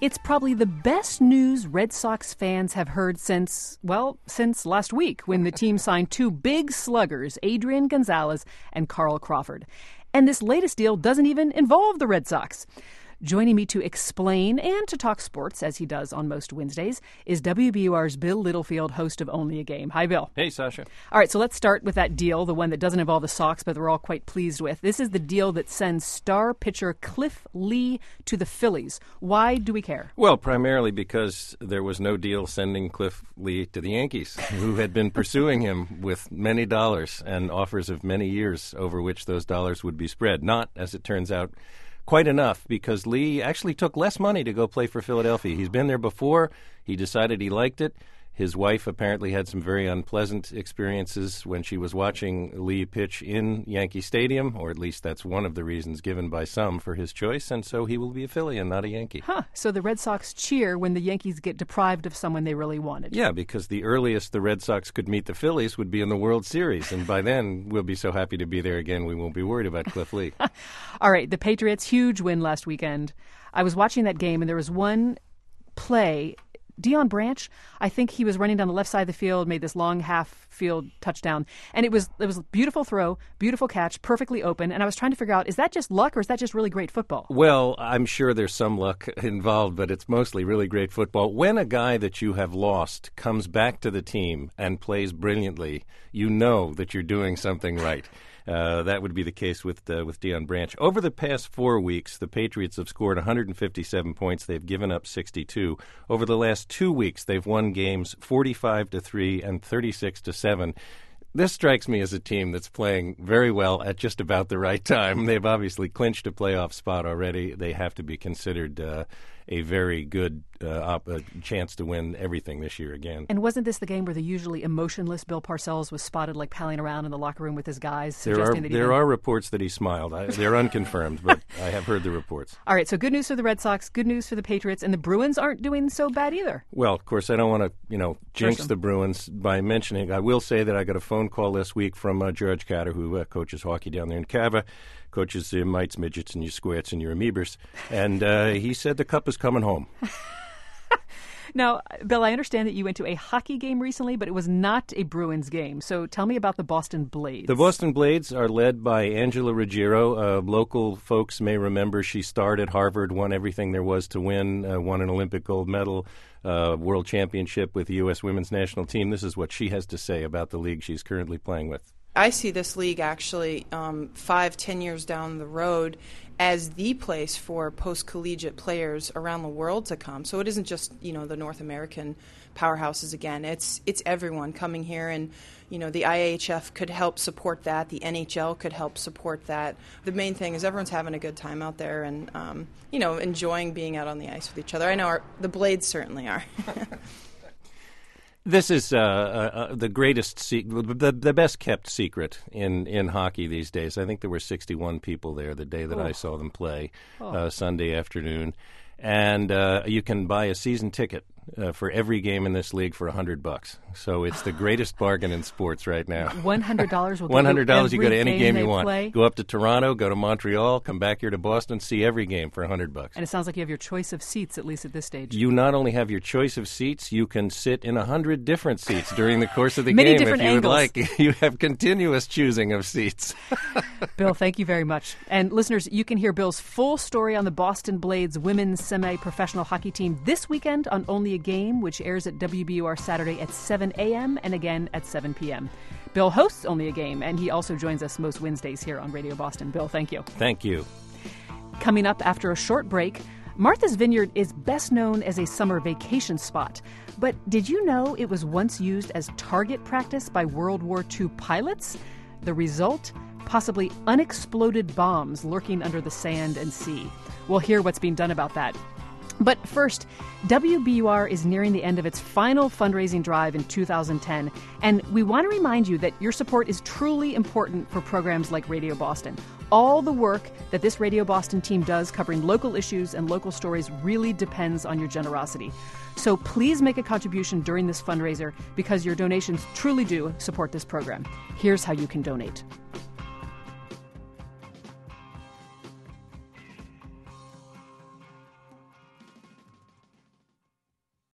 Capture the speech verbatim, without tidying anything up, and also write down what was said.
It's probably the best news Red Sox fans have heard since, well, since last week when the team signed two big sluggers, Adrian Gonzalez and Carl Crawford. And this latest deal doesn't even involve the Red Sox. Joining me to explain and to talk sports, as he does on most Wednesdays, is W B U R's Bill Littlefield, host of Only a Game. Hi, Bill. Hey, Sasha. All right, so let's start with that deal, the one that doesn't involve the Sox, but we're all quite pleased with. This is the deal that sends star pitcher Cliff Lee to the Phillies. Why do we care? Well, primarily because there was no deal sending Cliff Lee to the Yankees, who had been pursuing him with many dollars and offers of many years over which those dollars would be spread. Not, as it turns out, quite enough, because Lee actually took less money to go play for Philadelphia. He's been there before. He decided he liked it. His wife apparently had some very unpleasant experiences when she was watching Lee pitch in Yankee Stadium, or at least that's one of the reasons given by some for his choice, and so he will be a Philly and not a Yankee. Huh. So the Red Sox cheer when the Yankees get deprived of someone they really wanted. Yeah, because the earliest the Red Sox could meet the Phillies would be in the World Series, and by then we'll be so happy to be there again we won't be worried about Cliff Lee. All right, the Patriots' huge win last weekend. I was watching that game, and there was one play. Deion Branch, I think he was running down the left side of the field, made this long half-field touchdown, and it was it was a beautiful throw, beautiful catch, perfectly open, and I was trying to figure out, is that just luck or is that just really great football? Well, I'm sure there's some luck involved, but it's mostly really great football. When a guy that you have lost comes back to the team and plays brilliantly, you know that you're doing something right. Uh, that would be the case with uh, with Deion Branch. Over the past four weeks, the Patriots have scored one hundred fifty-seven points. They've given up sixty-two. Over the last two weeks, they've won games forty-five to three and thirty-six to seven. This strikes me as a team that's playing very well at just about the right time. They've obviously clinched a playoff spot already. They have to be considered uh, a very good uh, op- uh, chance to win everything this year again. And wasn't this the game where the usually emotionless Bill Parcells was spotted like palling around in the locker room with his guys? There are that he there had... are reports that he smiled. I, they're unconfirmed, but I have heard the reports. All right, so good news for the Red Sox, good news for the Patriots, and the Bruins aren't doing so bad either. Well, of course, I don't want to, you know, jinx the Bruins by mentioning. I will say that I got a phone call this week from uh, George Catter, who uh, coaches hockey down there in Cava, coaches your mites, midgets, and your squirts and your amoebers, and uh, he said the cup is coming home. Now, Bill, I understand that you went to a hockey game recently, but it was not a Bruins game. So tell me about the Boston Blades. The Boston Blades are led by Angela Ruggiero. Uh, local folks may remember she starred at Harvard, won everything there was to win, uh, won an Olympic gold medal, uh, world championship with the U S women's national team. This is what she has to say about the league she's currently playing with. I see this league actually um, five, ten years down the road as the place for post-collegiate players around the world to come. So it isn't just, you know, the North American powerhouses again. It's it's everyone coming here, and, you know, the I A H F could help support that. The N H L could help support that. The main thing is everyone's having a good time out there and, um, you know, enjoying being out on the ice with each other. I know our, the Blades certainly are. This is uh, uh, the greatest, se- the, the best kept secret in, in hockey these days. I think there were sixty-one people there the day that oh. I saw them play oh. uh, Sunday afternoon. And uh, you can buy a season ticket uh, for every game in this league for a hundred bucks. So it's the greatest bargain in sports right now. One hundred dollars will One hundred dollars. You You go to any game, game you want. Play. Go up to Toronto, go to Montreal, come back here to Boston, see every game for a hundred bucks. And it sounds like you have your choice of seats, at least at this stage. You not only have your choice of seats, you can sit in a hundred different seats during the course of the Many game different if you angles. would like. You have continuous choosing of seats. Bill, thank you very much. And listeners, you can hear Bill's full story on the Boston Blades women's semi-professional hockey team this weekend on Only a Game, which airs at W B U R Saturday at seven a.m. and again at seven p.m. Bill hosts Only a Game, and he also joins us most Wednesdays here on Radio Boston. Bill, thank you. Thank you. Coming up after a short break, Martha's Vineyard is best known as a summer vacation spot. But did you know it was once used as target practice by World War Two pilots? The result? Possibly unexploded bombs lurking under the sand and sea. We'll hear what's being done about that. But first, W B U R is nearing the end of its final fundraising drive in two thousand ten, and we want to remind you that your support is truly important for programs like Radio Boston. All the work that this Radio Boston team does covering local issues and local stories really depends on your generosity. So please make a contribution during this fundraiser because your donations truly do support this program. Here's how you can donate.